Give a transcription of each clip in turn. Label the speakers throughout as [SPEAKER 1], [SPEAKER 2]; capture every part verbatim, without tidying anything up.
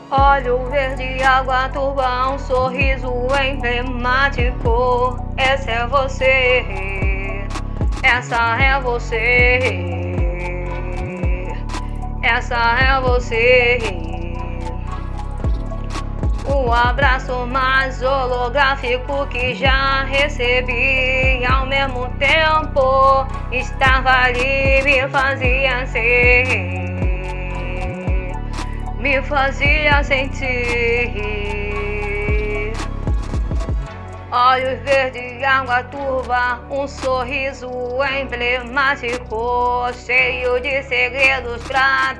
[SPEAKER 1] Olho verde, água turva, um sorriso emblemático. Essa é você, essa é você, essa é você. O abraço mais holográfico que já recebi, ao mesmo tempo estava ali, me fazia ser, me fazia sentir. Olhos verdes, água turva, um sorriso emblemático, cheio de segredos pra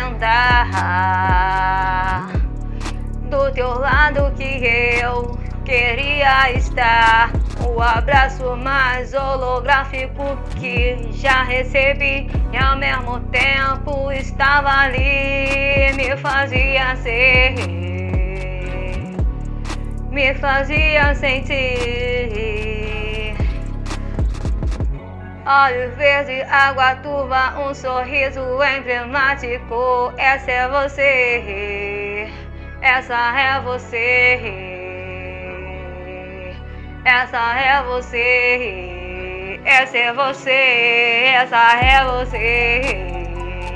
[SPEAKER 1] desvendar. Do teu lado que eu queria estar, o abraço mais holográfico que já recebi, e ao mesmo tempo estava ali, me fazia ser, me fazia sentir. Olhos verdes, água turva, um sorriso emblemático. Essa é você, essa é você, essa é você, essa é você, essa é você,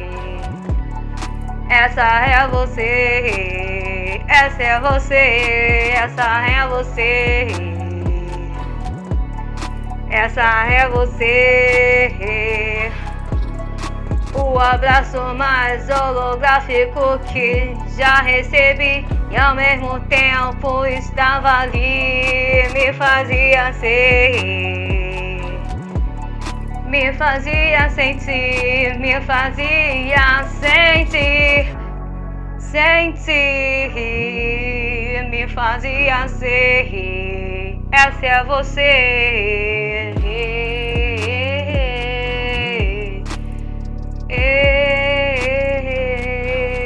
[SPEAKER 1] essa é você, essa é você, essa é você, essa é você. O abraço mais holográfico que já recebi, e ao mesmo tempo estava ali, me fazia ser, me fazia sentir, me fazia sentir, sentir, me fazia ser. Essa é você.